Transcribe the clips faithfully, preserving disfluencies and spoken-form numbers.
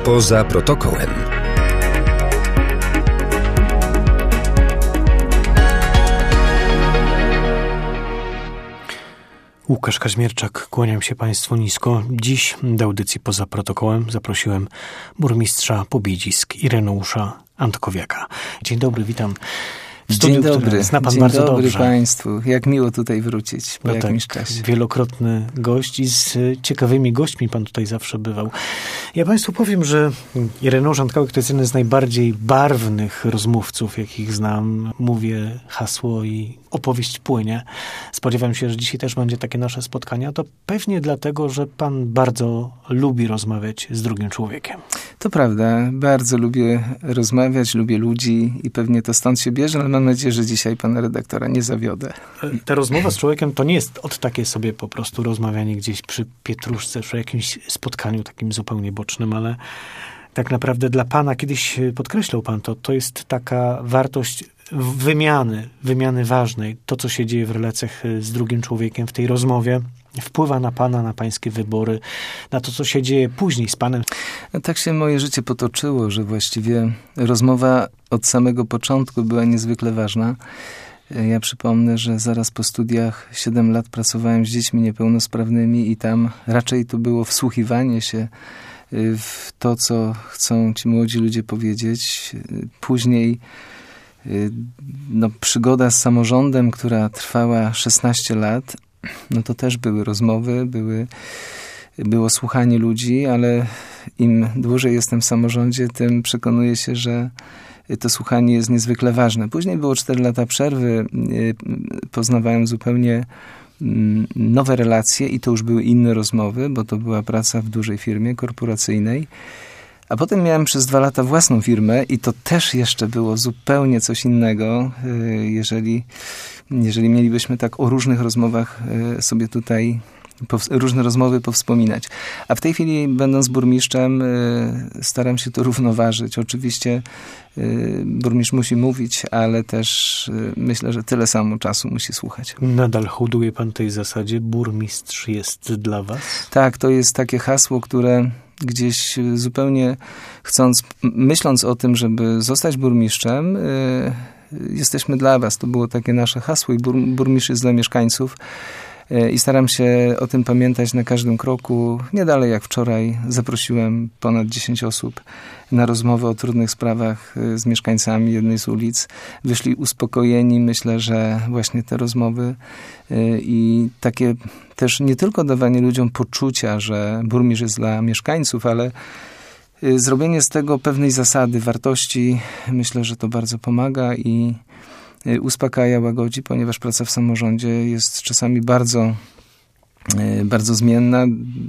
Poza protokołem. Łukasz Kaźmierczak, kłaniam się Państwu nisko. Dziś do audycji Poza protokołem zaprosiłem burmistrza Pobiedzisk Ireneusza Antkowiaka. Dzień dobry, witam. W studiu, Dzień dobry, zna pan dzień bardzo dobry dobrze. Państwu. Jak miło tutaj wrócić po no jakimś tak, czasie. Wielokrotny gość i z ciekawymi gośćmi pan tutaj zawsze bywał. Ja Państwu powiem, że Ireneusz Antkowiak to jest jeden z najbardziej barwnych rozmówców, jakich znam. Mówię hasło i opowieść płynie. Spodziewam się, że dzisiaj też będzie takie nasze spotkanie. To pewnie dlatego, że pan bardzo lubi rozmawiać z drugim człowiekiem. To prawda. Bardzo lubię rozmawiać, lubię ludzi i pewnie to stąd się bierze, ale mam nadzieję, że dzisiaj pana redaktora nie zawiodę. Ta rozmowa z człowiekiem to nie jest od takie sobie po prostu rozmawianie gdzieś przy pietruszce, przy jakimś spotkaniu takim zupełnie bocznym, ale tak naprawdę dla pana, kiedyś podkreślał pan to, to jest taka wartość wymiany, wymiany ważnej. To, co się dzieje w relacjach z drugim człowiekiem w tej rozmowie, wpływa na pana, na pańskie wybory, na to, co się dzieje później z panem. No, tak się moje życie potoczyło, że właściwie rozmowa od samego początku była niezwykle ważna. Ja przypomnę, że zaraz po studiach siedem lat pracowałem z dziećmi niepełnosprawnymi i tam raczej to było wsłuchiwanie się w to, co chcą ci młodzi ludzie powiedzieć. Później no, przygoda z samorządem, która trwała szesnaście lat, no to też były rozmowy, były, było słuchanie ludzi, ale im dłużej jestem w samorządzie, tym przekonuję się, że to słuchanie jest niezwykle ważne. Później było cztery lata przerwy, poznawałem zupełnie nowe relacje i to już były inne rozmowy, bo to była praca w dużej firmie korporacyjnej. A potem miałem przez dwa lata własną firmę i to też jeszcze było zupełnie coś innego, jeżeli, jeżeli mielibyśmy tak o różnych rozmowach sobie tutaj różne rozmowy powspominać. A w tej chwili, będąc burmistrzem, staram się to równoważyć. Oczywiście burmistrz musi mówić, ale też myślę, że tyle samo czasu musi słuchać. Nadal hołduje pan tej zasadzie, burmistrz jest dla was? Tak, to jest takie hasło, które gdzieś zupełnie chcąc, myśląc o tym, żeby zostać burmistrzem, jesteśmy dla was. To było takie nasze hasło i bur, burmistrz jest dla mieszkańców. I staram się o tym pamiętać na każdym kroku. Nie dalej jak wczoraj zaprosiłem ponad dziesięć osób na rozmowę o trudnych sprawach z mieszkańcami jednej z ulic. Wyszli uspokojeni. Myślę, że właśnie te rozmowy i takie też nie tylko dawanie ludziom poczucia, że burmistrz jest dla mieszkańców, ale zrobienie z tego pewnej zasady, wartości. Myślę, że to bardzo pomaga i uspokaja, łagodzi, ponieważ praca w samorządzie jest czasami bardzo, bardzo zmienna,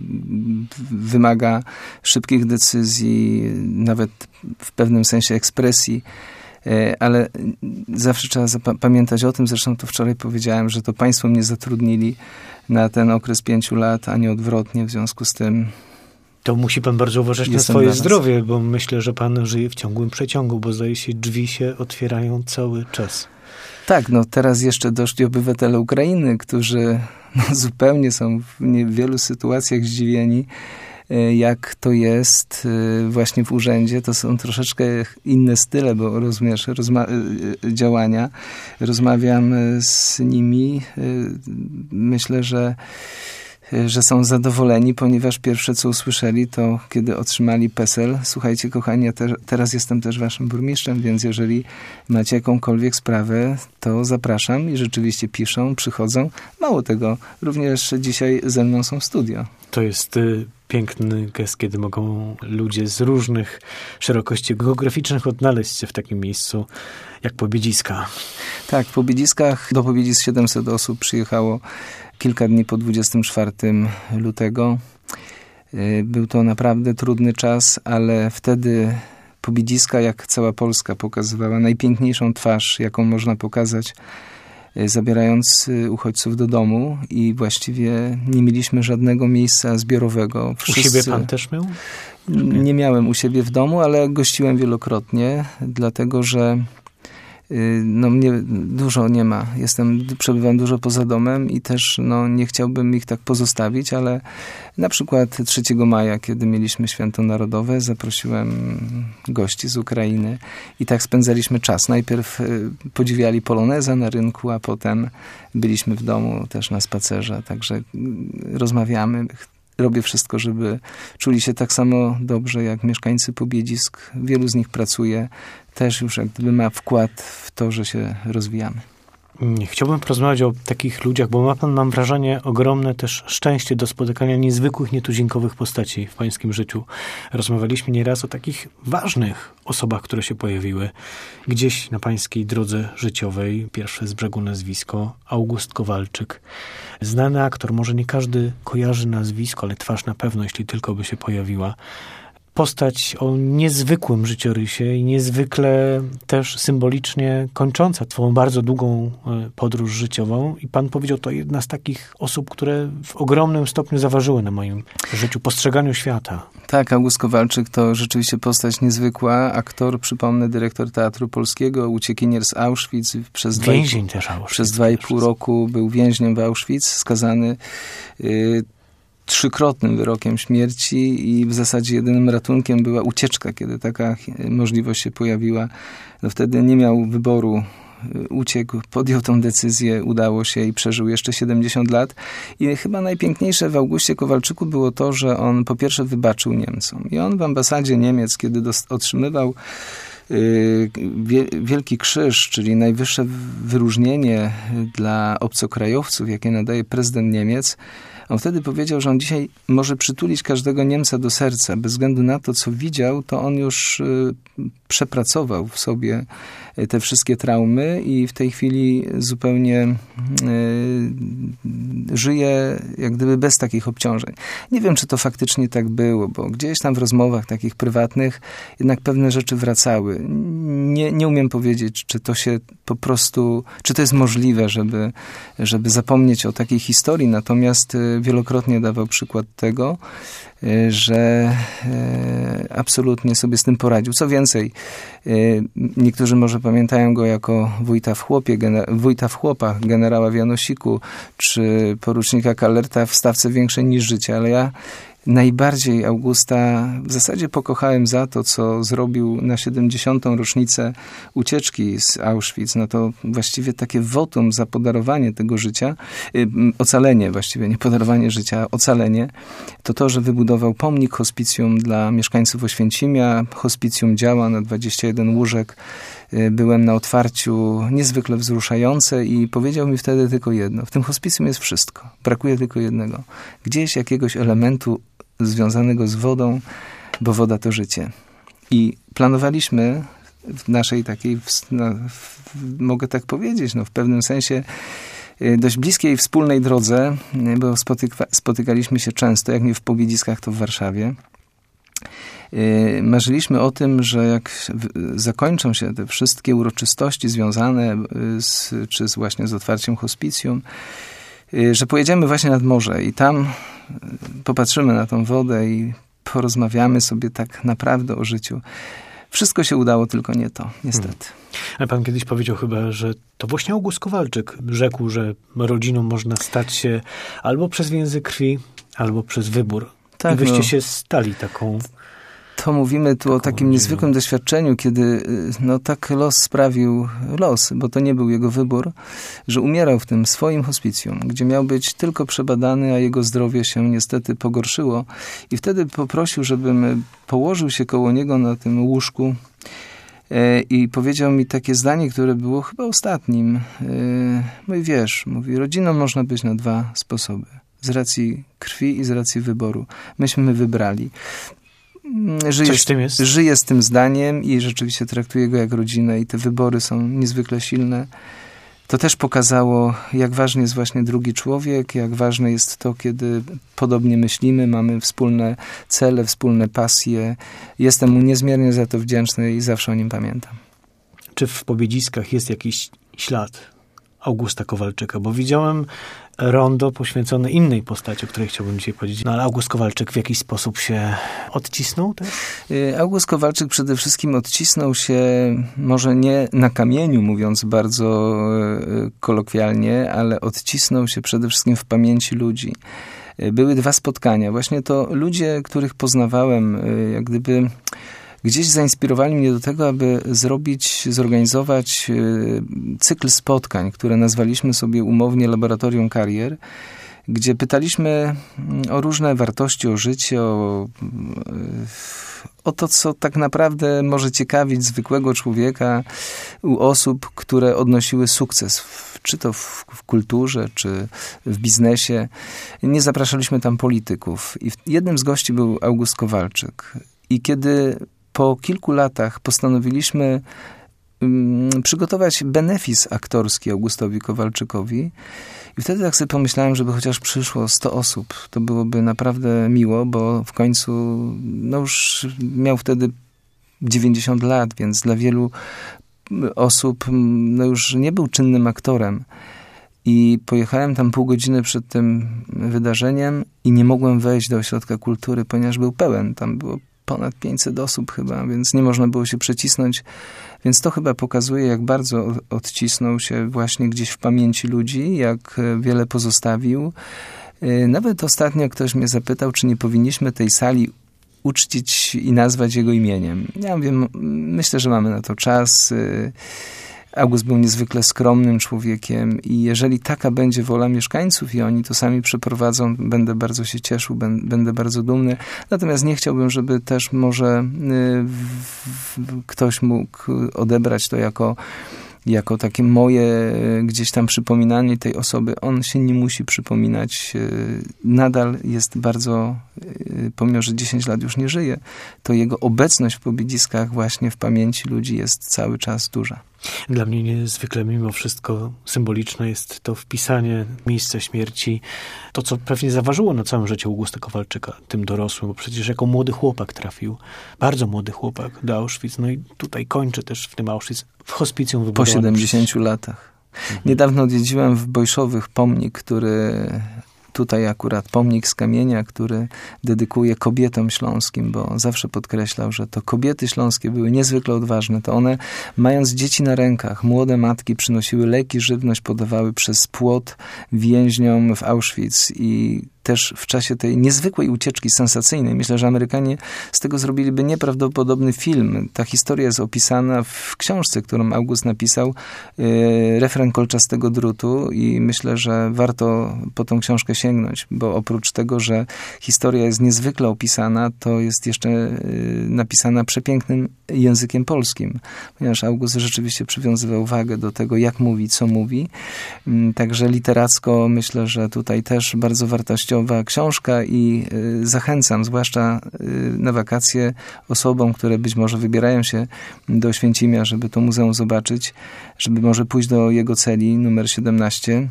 wymaga szybkich decyzji, nawet w pewnym sensie ekspresji, ale zawsze trzeba pamiętać o tym, zresztą to wczoraj powiedziałem, że to państwo mnie zatrudnili na ten okres pięciu lat, a nie odwrotnie, w związku z tym to musi pan bardzo uważać na swoje zdrowie, bo myślę, że pan żyje w ciągłym przeciągu, bo zdaje się, drzwi się otwierają cały czas. Tak, no teraz jeszcze doszli obywatele Ukrainy, którzy no, zupełnie są w niewielu sytuacjach zdziwieni, jak to jest właśnie w urzędzie. To są troszeczkę inne style, bo rozumiesz, rozma- działania. Rozmawiam z nimi. Myślę, że że są zadowoleni, ponieważ pierwsze, co usłyszeli, to kiedy otrzymali PESEL. Słuchajcie, kochani, ja te, teraz jestem też waszym burmistrzem, więc jeżeli macie jakąkolwiek sprawę, to zapraszam i rzeczywiście piszą, przychodzą. Mało tego, również dzisiaj ze mną są w studio. To jest y, piękny gest, kiedy mogą ludzie z różnych szerokości geograficznych odnaleźć się w takim miejscu jak Pobiedziska. Tak, w Pobiedziskach do Pobiedzisk siedemset osób przyjechało kilka dni po dwudziestego czwartego lutego. Był to naprawdę trudny czas, ale wtedy Pobiedziska, jak cała Polska, pokazywała najpiękniejszą twarz, jaką można pokazać, zabierając uchodźców do domu i właściwie nie mieliśmy żadnego miejsca zbiorowego. Wszyscy... U siebie pan też miał? Nie miałem u siebie w domu, ale gościłem wielokrotnie, dlatego że no mnie dużo nie ma. Jestem, przebywam dużo poza domem i też no, nie chciałbym ich tak pozostawić, ale na przykład trzeciego maja, kiedy mieliśmy Święto Narodowe, zaprosiłem gości z Ukrainy i tak spędzaliśmy czas. Najpierw podziwiali poloneza na rynku, a potem byliśmy w domu też na spacerze, także rozmawiamy. Robię wszystko, żeby czuli się tak samo dobrze jak mieszkańcy Pobiedzisk. Wielu z nich pracuje, też już jak gdyby ma wkład w to, że się rozwijamy. Chciałbym porozmawiać o takich ludziach, bo ma pan, mam wrażenie, ogromne też szczęście do spotykania niezwykłych, nietuzinkowych postaci w pańskim życiu. Rozmawialiśmy nieraz o takich ważnych osobach, które się pojawiły gdzieś na pańskiej drodze życiowej. Pierwsze z brzegu nazwisko August Kowalczyk. Znany aktor, może nie każdy kojarzy nazwisko, ale twarz na pewno, jeśli tylko by się pojawiła. Postać o niezwykłym życiorysie i niezwykle też symbolicznie kończąca swoją bardzo długą podróż życiową. I pan powiedział, to jedna z takich osób, które w ogromnym stopniu zaważyły na moim życiu, postrzeganiu świata. Tak, August Kowalczyk to rzeczywiście postać niezwykła. Aktor, przypomnę, dyrektor Teatru Polskiego, uciekinier z Auschwitz. Przez Więzień dwa, też Auschwitz. Przez dwa i pół roku był więźniem w Auschwitz, skazany y, trzykrotnym wyrokiem śmierci i w zasadzie jedynym ratunkiem była ucieczka, kiedy taka możliwość się pojawiła. No wtedy nie miał wyboru, uciekł, podjął tą decyzję, udało się i przeżył jeszcze siedemdziesiąt lat. I chyba najpiękniejsze w Augustie Kowalczyku było to, że on po pierwsze wybaczył Niemcom. I on w ambasadzie Niemiec, kiedy dost- otrzymywał Wielki Krzyż, czyli najwyższe wyróżnienie dla obcokrajowców, jakie nadaje prezydent Niemiec, on wtedy powiedział, że on dzisiaj może przytulić każdego Niemca do serca. Bez względu na to, co widział, to on już przepracował w sobie te wszystkie traumy i w tej chwili zupełnie y, żyje jak gdyby bez takich obciążeń. Nie wiem, czy to faktycznie tak było, bo gdzieś tam w rozmowach takich prywatnych jednak pewne rzeczy wracały. Nie, nie umiem powiedzieć, czy to się po prostu, czy to jest możliwe, żeby, żeby zapomnieć o takiej historii, natomiast wielokrotnie dawał przykład tego, że absolutnie sobie z tym poradził. Co więcej, niektórzy może pamiętają go jako wójta w, chłopie, wójta w chłopach, generała w Janosiku, czy porucznika Kalerta w Stawce Większej niż Życie, ale ja najbardziej Augusta w zasadzie pokochałem za to, co zrobił na siedemdziesiątą rocznicę ucieczki z Auschwitz. No to właściwie takie wotum za podarowanie tego życia, ocalenie właściwie, nie podarowanie życia, ocalenie, to to, że wybudował pomnik hospicjum dla mieszkańców Oświęcimia. Hospicjum działa na dwadzieścia jeden łóżek. Byłem na otwarciu, niezwykle wzruszające i powiedział mi wtedy tylko jedno. W tym hospicjum jest wszystko. Brakuje tylko jednego. Gdzieś jakiegoś elementu związanego z wodą, bo woda to życie. I planowaliśmy w naszej takiej, no, w, mogę tak powiedzieć, no, w pewnym sensie dość bliskiej wspólnej drodze, bo spotyka, spotykaliśmy się często, jak nie w Pobiedziskach, to w Warszawie. Marzyliśmy o tym, że jak zakończą się te wszystkie uroczystości związane z, czy z właśnie z otwarciem hospicjum, że pojedziemy właśnie nad morze i tam popatrzymy na tą wodę i porozmawiamy sobie tak naprawdę o życiu. Wszystko się udało, tylko nie to, niestety. Hmm. Ale pan kiedyś powiedział chyba, że to właśnie August Kowalczyk rzekł, że rodziną można stać się albo przez więzy krwi, albo przez wybór. Tak, I wyście no. się stali taką... To mówimy tu o takim niezwykłym doświadczeniu, kiedy no tak los sprawił, los, bo to nie był jego wybór, że umierał w tym swoim hospicjum, gdzie miał być tylko przebadany, a jego zdrowie się niestety pogorszyło. I wtedy poprosił, żebym położył się koło niego na tym łóżku i powiedział mi takie zdanie, które było chyba ostatnim. Mówi, wiesz, mówi, rodziną można być na dwa sposoby. Z racji krwi i z racji wyboru. Myśmy wybrali. Żyję, Coś w tym jest? Żyję z tym zdaniem i rzeczywiście traktuję go jak rodzinę i te wybory są niezwykle silne. To też pokazało, jak ważny jest właśnie drugi człowiek, jak ważne jest to, kiedy podobnie myślimy, mamy wspólne cele, wspólne pasje. Jestem mu niezmiernie za to wdzięczny i zawsze o nim pamiętam. Czy w Pobiedziskach jest jakiś ślad Augusta Kowalczyka? Bo widziałem rondo poświęcone innej postaci, o której chciałbym dzisiaj powiedzieć. No ale August Kowalczyk w jakiś sposób się odcisnął też? August Kowalczyk przede wszystkim odcisnął się, może nie na kamieniu, mówiąc bardzo kolokwialnie, ale odcisnął się przede wszystkim w pamięci ludzi. Były dwa spotkania. Właśnie to ludzie, których poznawałem, jak gdyby gdzieś zainspirowali mnie do tego, aby zrobić, zorganizować cykl spotkań, które nazwaliśmy sobie umownie Laboratorium Karier, gdzie pytaliśmy o różne wartości, o życie, o, o to, co tak naprawdę może ciekawić zwykłego człowieka u osób, które odnosiły sukces, czy to w, w kulturze, czy w biznesie. Nie zapraszaliśmy tam polityków. I jednym z gości był August Kowalczyk. I kiedy po kilku latach postanowiliśmy um, przygotować benefis aktorski Augustowi Kowalczykowi. I wtedy tak sobie pomyślałem, żeby chociaż przyszło sto osób. To byłoby naprawdę miło, bo w końcu no już miał wtedy dziewięćdziesiąt lat, więc dla wielu osób no już nie był czynnym aktorem. I pojechałem tam pół godziny przed tym wydarzeniem i nie mogłem wejść do ośrodka kultury, ponieważ był pełen. Tam było ponad pięćset osób chyba, więc nie można było się przecisnąć. Więc to chyba pokazuje, jak bardzo odcisnął się właśnie gdzieś w pamięci ludzi, jak wiele pozostawił. Nawet ostatnio ktoś mnie zapytał, czy nie powinniśmy tej sali uczcić i nazwać jego imieniem. Ja wiem, myślę, że mamy na to czas. August był niezwykle skromnym człowiekiem i jeżeli taka będzie wola mieszkańców i oni to sami przeprowadzą, będę bardzo się cieszył, będę bardzo dumny. Natomiast nie chciałbym, żeby też może ktoś mógł odebrać to jako jako takie moje gdzieś tam przypominanie tej osoby. On się nie musi przypominać. Nadal jest bardzo, pomimo że dziesięć lat już nie żyje, to jego obecność w Pobiedziskach właśnie w pamięci ludzi jest cały czas duża. Dla mnie niezwykle mimo wszystko symboliczne jest to wpisanie miejsca śmierci, to co pewnie zaważyło na całym życiu Augusta Kowalczyka, tym dorosłym, bo przecież jako młody chłopak trafił, bardzo młody chłopak do Auschwitz, no i tutaj kończy też w tym Auschwitz, w hospicjum wybudowanym. Po siedemdziesięciu latach. Mhm. Niedawno odwiedziłem w Bojszowych pomnik, który... Tutaj akurat pomnik z kamienia, który dedykuje kobietom śląskim, bo zawsze podkreślał, że to kobiety śląskie były niezwykle odważne. To one, mając dzieci na rękach, młode matki przynosiły leki, żywność podawały przez płot więźniom w Auschwitz i też w czasie tej niezwykłej ucieczki sensacyjnej. Myślę, że Amerykanie z tego zrobiliby nieprawdopodobny film. Ta historia jest opisana w książce, którą August napisał, yy, Refren kolczastego drutu i myślę, że warto po tą książkę sięgnąć, bo oprócz tego, że historia jest niezwykle opisana, to jest jeszcze yy, napisana przepięknym językiem polskim, ponieważ August rzeczywiście przywiązywał wagę do tego, jak mówi, co mówi. Yy, także literacko myślę, że tutaj też bardzo wartościowo książka i y, zachęcam, zwłaszcza y, na wakacje, osobom, które być może wybierają się do Oświęcimia, żeby to muzeum zobaczyć, żeby może pójść do jego celi numer siedemnaście,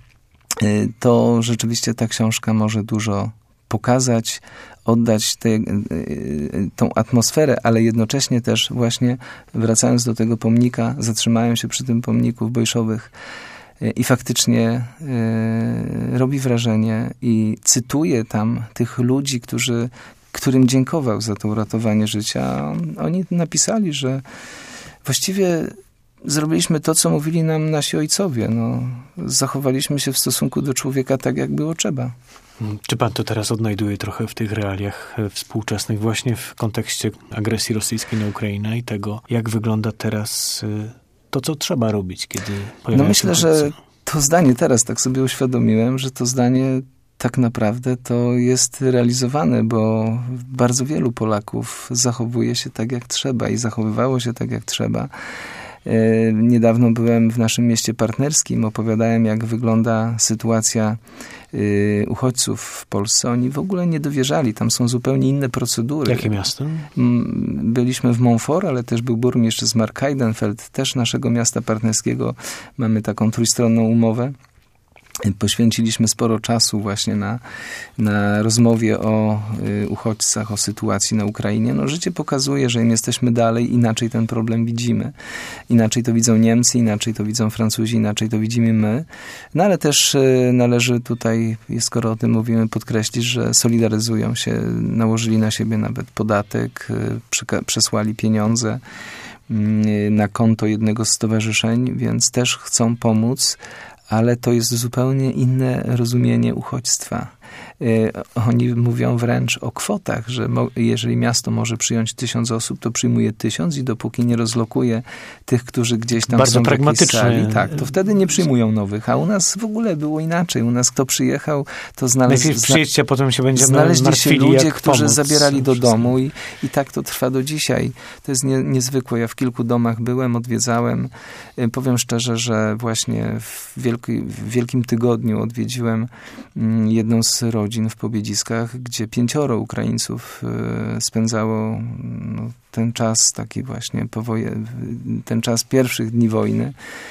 y, to rzeczywiście ta książka może dużo pokazać, oddać te, y, tą atmosferę, ale jednocześnie też właśnie wracając do tego pomnika, zatrzymałem się przy tym pomniku w Bojszowych i faktycznie y, robi wrażenie i cytuje tam tych ludzi, którzy, którym dziękował za to uratowanie życia. Oni napisali, że właściwie zrobiliśmy to, co mówili nam nasi ojcowie. No, zachowaliśmy się w stosunku do człowieka tak, jak było trzeba. Czy pan to teraz odnajduje trochę w tych realiach współczesnych, właśnie w kontekście agresji rosyjskiej na Ukrainę i tego, jak wygląda teraz to, co trzeba robić, kiedy pojawiają No myślę, że to zdanie teraz tak sobie uświadomiłem, że to zdanie tak naprawdę to jest realizowane, bo bardzo wielu Polaków zachowuje się tak, jak trzeba i zachowywało się tak, jak trzeba. Niedawno byłem w naszym mieście partnerskim, opowiadałem, jak wygląda sytuacja uchodźców w Polsce. Oni w ogóle nie dowierzali, tam są zupełnie inne procedury. Jakie miasto? Byliśmy w Montfort, ale też był burmistrz z Mark Heidenfeld, też naszego miasta partnerskiego. Mamy taką trójstronną umowę. Poświęciliśmy sporo czasu właśnie na, na rozmowie o y, uchodźcach, o sytuacji na Ukrainie. No, życie pokazuje, że im jesteśmy dalej, inaczej ten problem widzimy. Inaczej to widzą Niemcy, inaczej to widzą Francuzi, inaczej to widzimy my. No ale też y, należy tutaj, skoro o tym mówimy, podkreślić, że solidaryzują się, nałożyli na siebie nawet podatek, y, przeka- przesłali pieniądze y, na konto jednego z stowarzyszeń, więc też chcą pomóc, ale to jest zupełnie inne rozumienie uchodźstwa. Oni mówią wręcz o kwotach, że mo- jeżeli miasto może przyjąć tysiąc osób, to przyjmuje tysiąc i dopóki nie rozlokuje tych, którzy gdzieś tam bardzo są w jakiejś pragmatycznie. sali, tak, to wtedy nie przyjmują nowych. A u nas w ogóle było inaczej. U nas kto przyjechał, to znalazł... Najpierw przyjdźcie, potem się będziemy Znaleźli martwili, się ludzie, jak którzy pomóc zabierali do wszystkim. domu i, i tak to trwa do dzisiaj. To jest nie, niezwykłe. Ja w kilku domach byłem, odwiedzałem. Powiem szczerze, że właśnie w, wielki, w Wielkim Tygodniu odwiedziłem jedną z rodzin w Pobiedziskach, gdzie pięcioro Ukraińców spędzało no, ten czas taki właśnie, powoje, ten czas pierwszych dni wojny.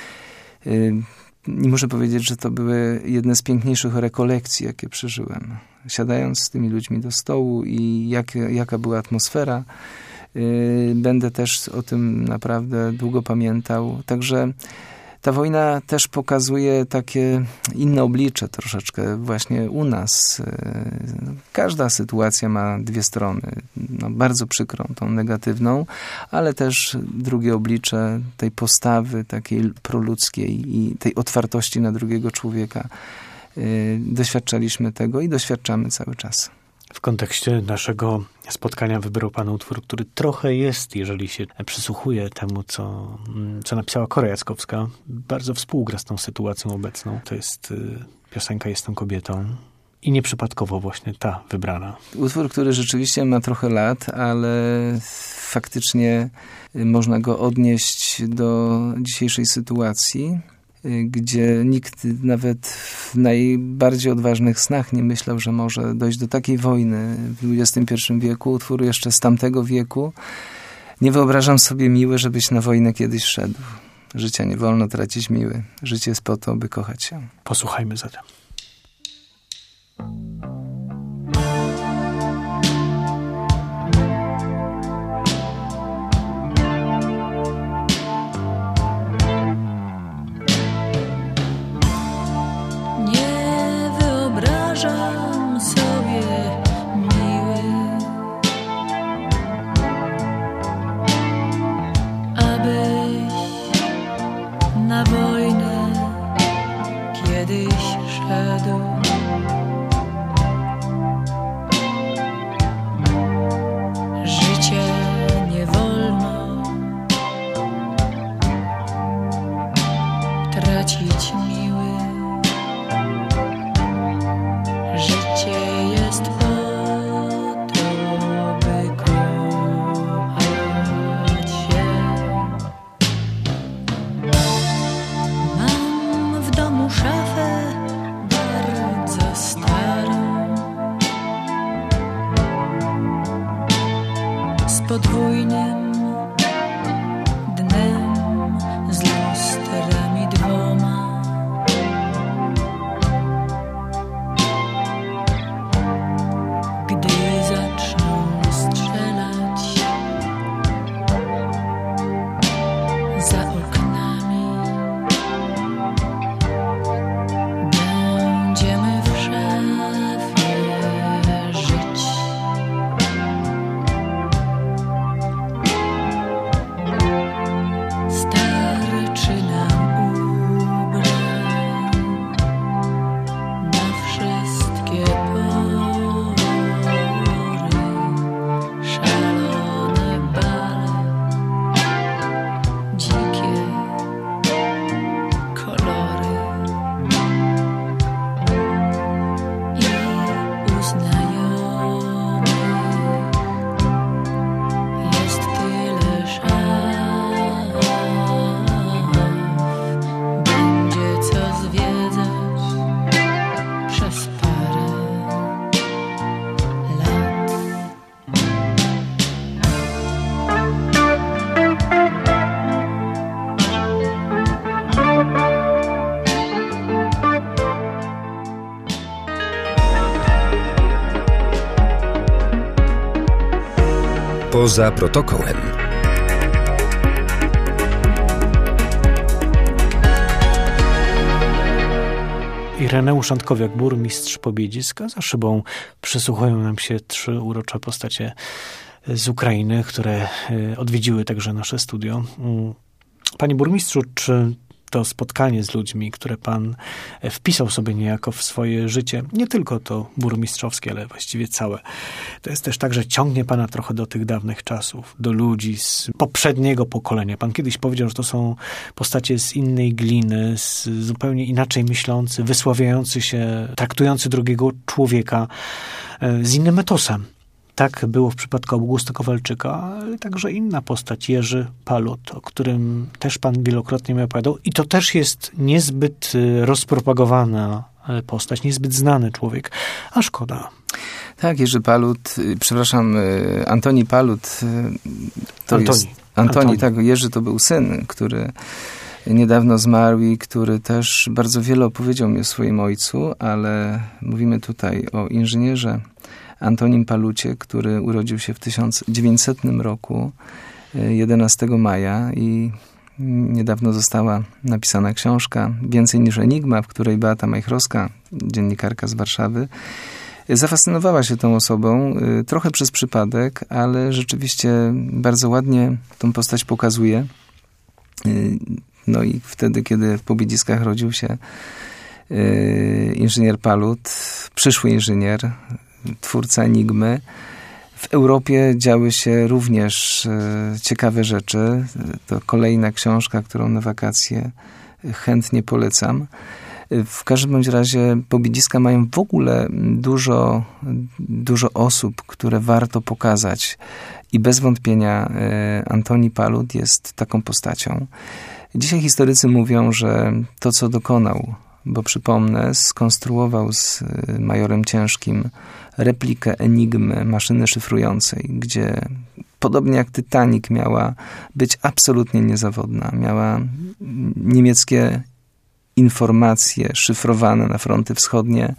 I muszę powiedzieć, że to były jedne z piękniejszych rekolekcji, jakie przeżyłem. Siadając z tymi ludźmi do stołu i jak, jaka była atmosfera, będę też o tym naprawdę długo pamiętał. Także ta wojna też pokazuje takie inne oblicze troszeczkę właśnie u nas. Każda sytuacja ma dwie strony. No, bardzo przykrą, tą negatywną, ale też drugie oblicze tej postawy takiej proludzkiej i tej otwartości na drugiego człowieka. Doświadczaliśmy tego i doświadczamy cały czas. W kontekście naszego spotkania wybrał pan utwór, który trochę jest, jeżeli się przysłuchuje temu, co, co napisała Kora Jackowska, bardzo współgra z tą sytuacją obecną. To jest piosenka Jestem kobietą i nieprzypadkowo właśnie ta wybrana. Utwór, który rzeczywiście ma trochę lat, ale faktycznie można go odnieść do dzisiejszej sytuacji, gdzie nikt nawet w najbardziej odważnych snach nie myślał, że może dojść do takiej wojny w dwudziestym pierwszym wieku. Utwór jeszcze z tamtego wieku. Nie wyobrażam sobie, miły, żebyś na wojnę kiedyś szedł. Życia nie wolno tracić, miły. Życie jest po to, by kochać się. Posłuchajmy zatem. Na wojnę kiedyś szedł. Poza protokołem. Ireneusz Antkowiak, burmistrz Pobiedziska. Za szybą przysłuchują nam się trzy urocze postacie z Ukrainy, które odwiedziły także nasze studio. Panie burmistrzu, czy to spotkanie z ludźmi, które pan wpisał sobie niejako w swoje życie, nie tylko to burmistrzowskie, ale właściwie całe, to jest też tak, że ciągnie pana trochę do tych dawnych czasów, do ludzi z poprzedniego pokolenia. Pan kiedyś powiedział, że to są postacie z innej gliny, z zupełnie inaczej myślący, wysławiający się, traktujący drugiego człowieka z innym etosem. Tak było w przypadku Augusta Kowalczyka, ale także inna postać, Jerzy Palut, o którym też pan wielokrotnie mi opowiadał. I to też jest niezbyt rozpropagowana postać, niezbyt znany człowiek, a szkoda. Tak, Jerzy Palut, przepraszam, Antoni Palut, to Antoni. jest... Antoni, Antoni, tak, Jerzy to był syn, który niedawno zmarł i który też bardzo wiele opowiedział mi o swoim ojcu, ale mówimy tutaj o inżynierze Antonim Palucie, który urodził się w tysiąc dziewięćsetnym roku, jedenastego maja, i niedawno została napisana książka Więcej niż Enigma, w której Beata Majchrowska, dziennikarka z Warszawy, zafascynowała się tą osobą, trochę przez przypadek, ale rzeczywiście bardzo ładnie tą postać pokazuje. No i wtedy, kiedy w Pobiedziskach rodził się inżynier Palut, przyszły inżynier, twórca Enigmy, w Europie działy się również ciekawe rzeczy. To kolejna książka, którą na wakacje chętnie polecam. W każdym bądź razie Pobiedziska mają w ogóle dużo, dużo osób, które warto pokazać. I bez wątpienia Antoni Palut jest taką postacią. Dzisiaj historycy mówią, że to, co dokonał, bo przypomnę, skonstruował z majorem Ciężkim replikę Enigmy, maszyny szyfrującej, gdzie podobnie jak Titanic miała być absolutnie niezawodna. Miała niemieckie informacje szyfrowane na fronty wschodnie,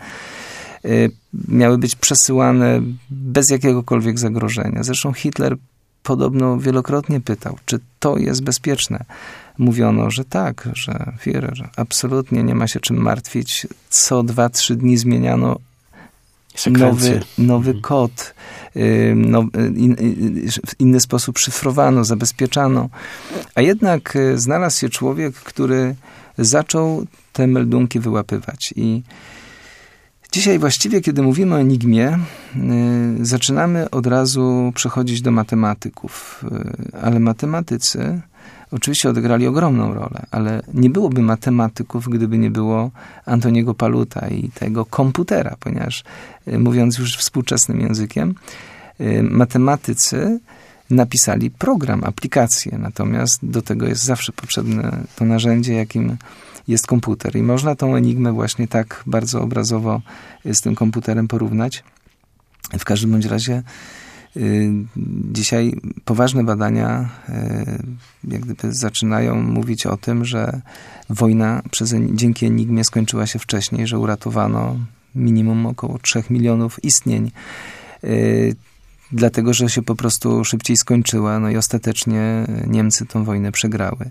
miały być przesyłane bez jakiegokolwiek zagrożenia. Zresztą Hitler podobno wielokrotnie pytał, czy to jest bezpieczne. Mówiono, że tak, że Führer, absolutnie nie ma się czym martwić. Co dwa, trzy dni zmieniano nowy, nowy kod. No, in, w inny sposób szyfrowano, zabezpieczano. A jednak znalazł się człowiek, który zaczął te meldunki wyłapywać. I dzisiaj właściwie, kiedy mówimy o Enigmie, y, zaczynamy od razu przechodzić do matematyków. Y, ale matematycy oczywiście odegrali ogromną rolę, ale nie byłoby matematyków, gdyby nie było Antoniego Paluta i tego komputera, ponieważ y, mówiąc już współczesnym językiem, y, matematycy napisali program, aplikację, natomiast do tego jest zawsze potrzebne to narzędzie, jakim jest komputer. I można tą Enigmę właśnie tak bardzo obrazowo z tym komputerem porównać. W każdym bądź razie y, dzisiaj poważne badania y, jak gdyby zaczynają mówić o tym, że wojna przez, dzięki Enigmie skończyła się wcześniej, że uratowano minimum około trzech milionów istnień. Y, dlatego, że się po prostu szybciej skończyła, no i ostatecznie Niemcy tą wojnę przegrały.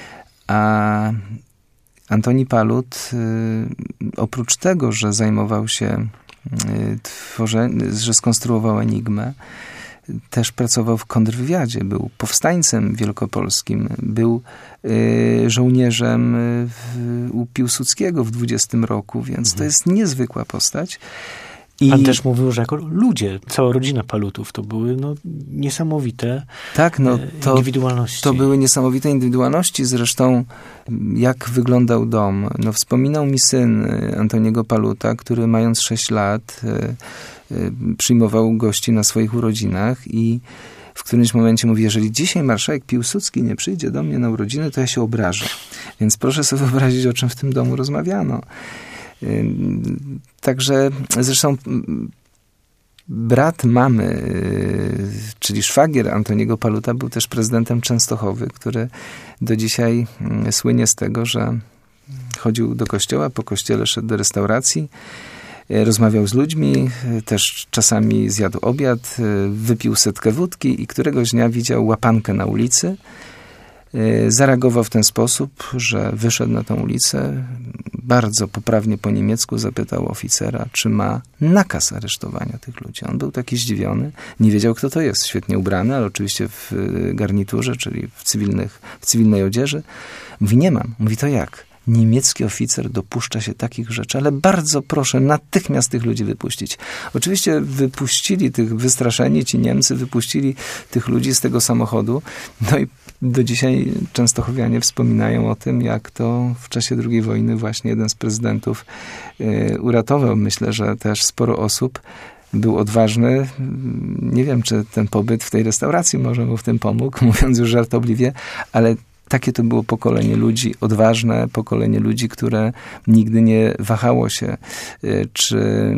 A Antoni Palut, y, oprócz tego, że zajmował się y, tworzeniem, że skonstruował Enigmę, też pracował w kontrwywiadzie, był powstańcem wielkopolskim, był y, żołnierzem w, u Piłsudskiego w dwudziestym roku, więc mhm. to jest niezwykła postać. I pan też mówił, że jako ludzie, cała rodzina Palutów, to były no, niesamowite tak, no, to, indywidualności. To były niesamowite indywidualności. Zresztą jak wyglądał dom. No, wspominał mi syn Antoniego Paluta, który mając sześć lat y, y, przyjmował gości na swoich urodzinach i w którymś momencie mówi, jeżeli dzisiaj marszałek Piłsudski nie przyjdzie do mnie na urodziny, to ja się obrażę. Więc proszę sobie wyobrazić, o czym w tym domu rozmawiano. Także zresztą brat mamy, czyli szwagier Antoniego Paluta, był też prezydentem Częstochowy, który do dzisiaj słynie z tego, że chodził do kościoła, po kościele szedł do restauracji Rozmawiał z ludźmi, też czasami zjadł obiad, wypił setkę wódki i któregoś dnia widział łapankę na ulicy. Zareagował w ten sposób, że wyszedł na tę ulicę, bardzo poprawnie po niemiecku zapytał oficera, czy ma nakaz aresztowania tych ludzi. On był taki zdziwiony, nie wiedział, kto to jest, świetnie ubrany, ale oczywiście w garniturze, czyli w, cywilnych, w cywilnej odzieży. Mówi, nie mam. Mówi, to jak? Niemiecki oficer dopuszcza się takich rzeczy, ale bardzo proszę natychmiast tych ludzi wypuścić. Oczywiście wypuścili tych wystraszeni, ci Niemcy wypuścili tych ludzi z tego samochodu. No i do dzisiaj częstochowianie wspominają o tym, jak to w czasie drugiej wojny właśnie jeden z prezydentów yy, uratował, myślę, że też sporo osób. Był odważny. Nie wiem, czy ten pobyt w tej restauracji może mu w tym pomógł, mówiąc już żartobliwie, ale takie to było pokolenie ludzi odważne, pokolenie ludzi, które nigdy nie wahało się, czy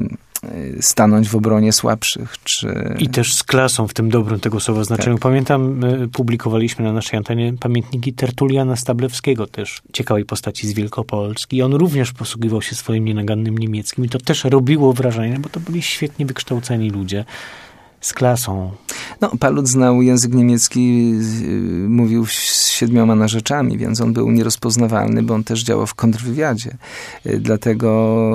stanąć w obronie słabszych, czy... I też z klasą w tym dobrym tego słowa znaczeniu. Tak. Pamiętam, publikowaliśmy na naszej antenie pamiętniki Tertuliana Stablewskiego, też ciekawej postaci z Wielkopolski. I on również posługiwał się swoim nienagannym niemieckim i to też robiło wrażenie, bo to byli świetnie wykształceni ludzie z klasą. No, Palut znał język niemiecki, mówił z siedmioma narzeczami, więc on był nierozpoznawalny, bo on też działał w kontrwywiadzie. Dlatego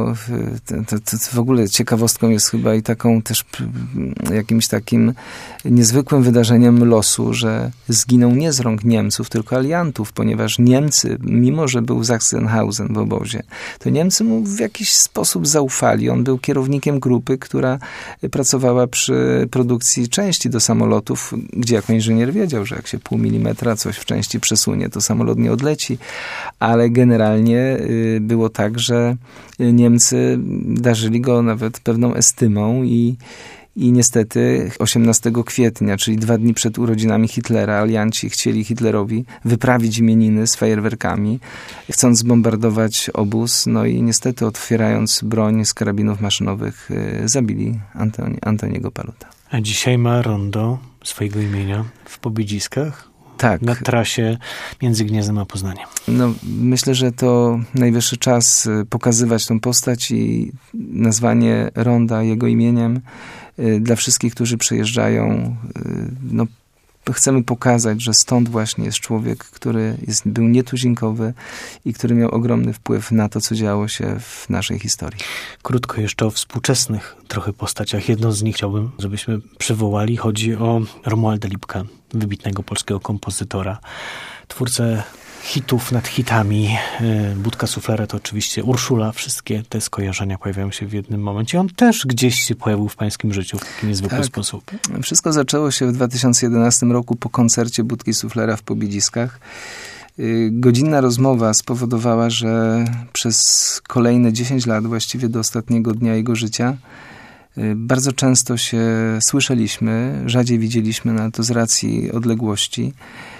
to, to, to w ogóle ciekawostką jest chyba i taką też jakimś takim niezwykłym wydarzeniem losu, że zginął nie z rąk Niemców, tylko aliantów, ponieważ Niemcy, mimo że był Sachsenhausen w obozie, to Niemcy mu w jakiś sposób zaufali. On był kierownikiem grupy, która pracowała przy produkcji części do samolotów, gdzie jako inżynier wiedział, że jak się pół milimetra coś w części przesunie, to samolot nie odleci. Ale generalnie było tak, że Niemcy darzyli go nawet pewną estymą i I niestety osiemnastego kwietnia, czyli dwa dni przed urodzinami Hitlera, alianci chcieli Hitlerowi wyprawić imieniny z fajerwerkami, chcąc zbombardować obóz. No i niestety otwierając broń z karabinów maszynowych zabili Antoni, Antoniego Paluta. A dzisiaj ma rondo swojego imienia w Pobiedziskach? Tak. Na trasie między Gniezdem a Poznaniem. No, myślę, że to najwyższy czas pokazywać tą postać i nazwanie ronda jego imieniem dla wszystkich, którzy przyjeżdżają. No, chcemy pokazać, że stąd właśnie jest człowiek, który jest, był nietuzinkowy i który miał ogromny wpływ na to, co działo się w naszej historii. Krótko jeszcze o współczesnych trochę postaciach. Jedną z nich chciałbym, żebyśmy przywołali. Chodzi o Romualda Lipka, wybitnego polskiego kompozytora, twórcę hitów nad hitami. Budka Suflera to oczywiście Urszula. Wszystkie te skojarzenia pojawiają się w jednym momencie. On też gdzieś się pojawił w pańskim życiu w taki niezwykły tak. sposób. Wszystko zaczęło się w dwa tysiące jedenastym roku po koncercie Budki Suflera w Pobiedziskach. Godzinna rozmowa spowodowała, że przez kolejne dziesięć lat, właściwie do ostatniego dnia jego życia, bardzo często się słyszeliśmy, rzadziej widzieliśmy, no to z racji odległości.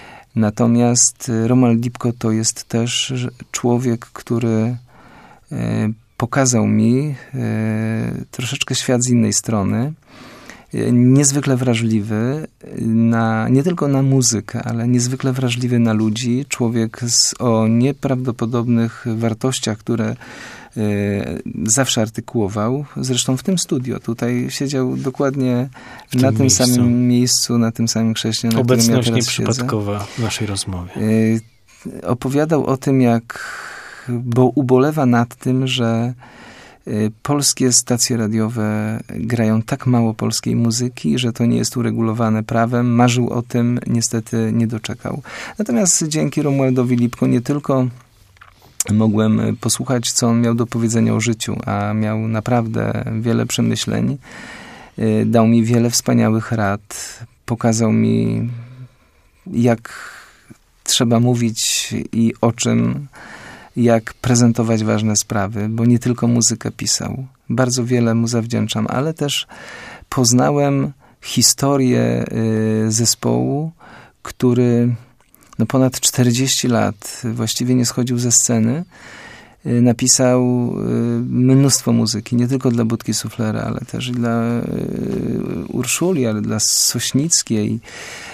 Natomiast Romuald Lipko to jest też człowiek, który pokazał mi troszeczkę świat z innej strony. Niezwykle wrażliwy na, nie tylko na muzykę, ale niezwykle wrażliwy na ludzi. Człowiek z, o nieprawdopodobnych wartościach, które zawsze artykułował. Zresztą w tym studio. Tutaj siedział dokładnie na tym miejscu. samym miejscu, na tym samym krześle, na Obecność którym ja teraz nieprzypadkowa siedzę. w naszej rozmowie. Opowiadał o tym, jak, bo ubolewa nad tym, że polskie stacje radiowe grają tak mało polskiej muzyki, że to nie jest uregulowane prawem. Marzył o tym, niestety nie doczekał. Natomiast dzięki Romualdowi Lipko nie tylko mogłem posłuchać, co on miał do powiedzenia o życiu, a miał naprawdę wiele przemyśleń. Dał mi wiele wspaniałych rad. Pokazał mi, jak trzeba mówić i o czym, jak prezentować ważne sprawy, bo nie tylko muzykę pisał. Bardzo wiele mu zawdzięczam, ale też poznałem historię zespołu, który no ponad czterdzieści lat właściwie nie schodził ze sceny. Napisał mnóstwo muzyki, nie tylko dla Budki Suflera, ale też i dla Urszuli, ale dla Sośnickiej.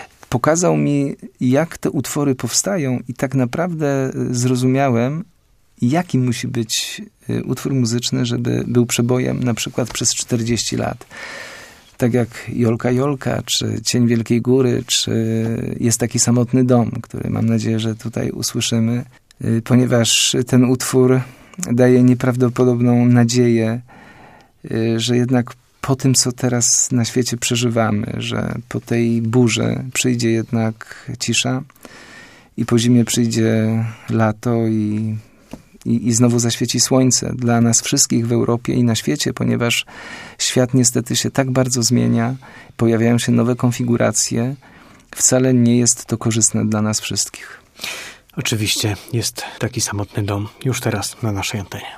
Pokazał mi, jak te utwory powstają i tak naprawdę zrozumiałem, jaki musi być utwór muzyczny, żeby był przebojem na przykład przez czterdzieści lat. Tak jak Jolka Jolka, czy Cień Wielkiej Góry, czy Jest taki samotny dom, który mam nadzieję, że tutaj usłyszymy, ponieważ ten utwór daje nieprawdopodobną nadzieję, że jednak po tym, co teraz na świecie przeżywamy, że po tej burzy przyjdzie jednak cisza i po zimie przyjdzie lato i, i, i znowu zaświeci słońce dla nas wszystkich w Europie i na świecie, ponieważ świat niestety się tak bardzo zmienia, pojawiają się nowe konfiguracje. Wcale nie jest to korzystne dla nas wszystkich. Oczywiście jest taki samotny dom już teraz na naszej antenie.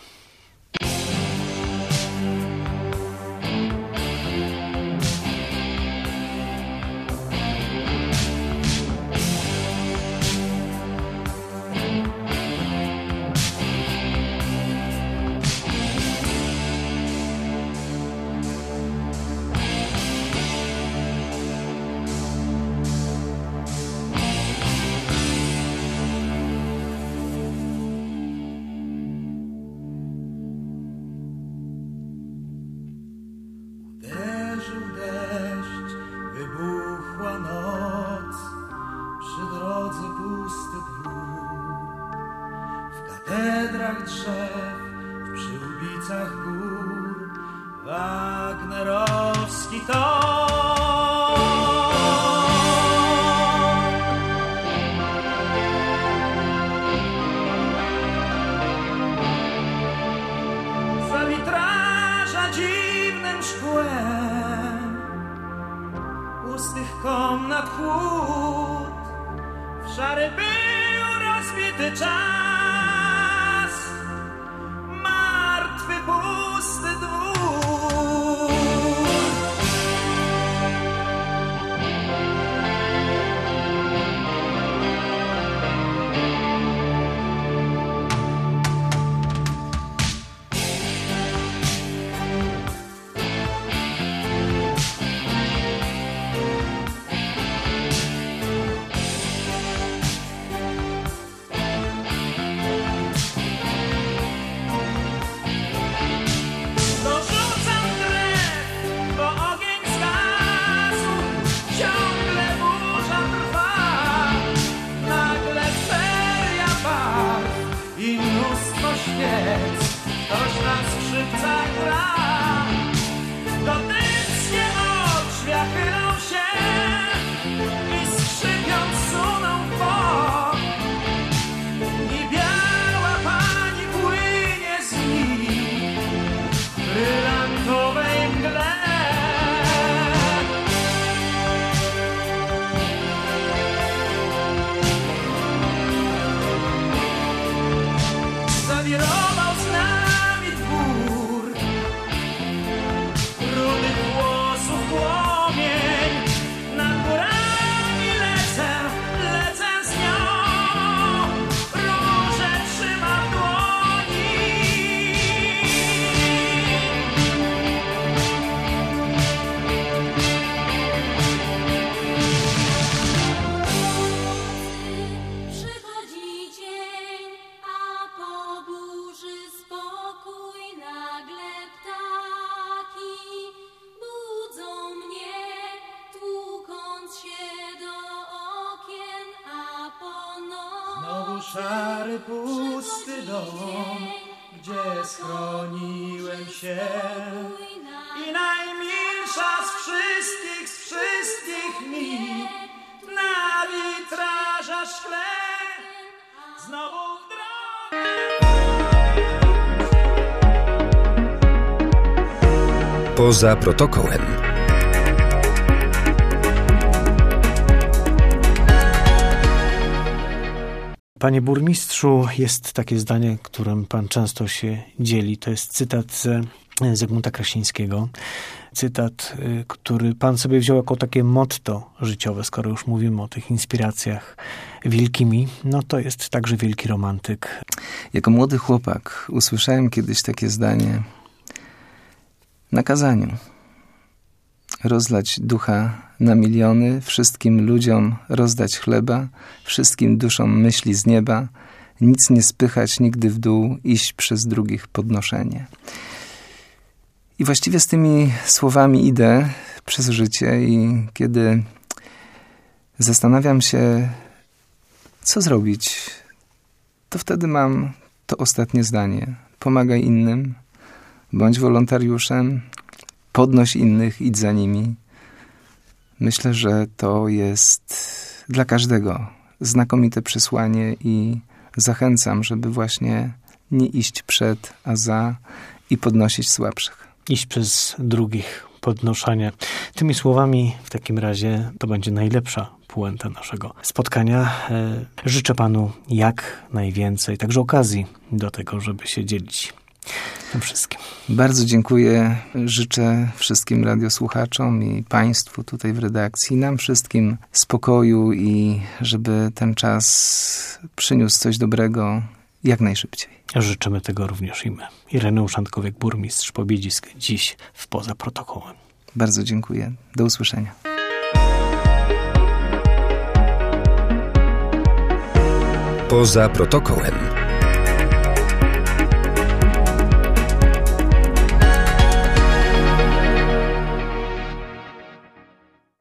Szary, pusty dom, gdzie schroniłem się i najmilsza z wszystkich, z wszystkich mi na witraża szkle znowu w drogę. Poza protokołem. Panie burmistrzu, jest takie zdanie, którym pan często się dzieli. To jest cytat z Zygmunta Krasińskiego. Cytat, który pan sobie wziął jako takie motto życiowe, skoro już mówimy o tych inspiracjach wielkimi. No to jest także wielki romantyk. Jako młody chłopak usłyszałem kiedyś takie zdanie na kazaniu. Rozlać ducha na miliony, wszystkim ludziom rozdać chleba, wszystkim duszom myśli z nieba, nic nie spychać nigdy w dół, iść przez drugich podnoszenie. I właściwie z tymi słowami idę przez życie i kiedy zastanawiam się, co zrobić, to wtedy mam to ostatnie zdanie. Pomagaj innym, bądź wolontariuszem, podnoś innych, idź za nimi. Myślę, że to jest dla każdego znakomite przesłanie i zachęcam, żeby właśnie nie iść przed, a za i podnosić słabszych. Iść przez drugich, podnoszenie. Tymi słowami w takim razie to będzie najlepsza puenta naszego spotkania. Życzę panu jak najwięcej, także okazji do tego, żeby się dzielić tym wszystkim. Bardzo dziękuję. Życzę wszystkim radiosłuchaczom i państwu tutaj w redakcji, nam wszystkim spokoju i żeby ten czas przyniósł coś dobrego jak najszybciej. Życzymy tego również i my. Ireneusz Antkowiak, burmistrz Pobiedzisk, dziś w Poza Protokołem. Bardzo dziękuję. Do usłyszenia. Poza Protokołem.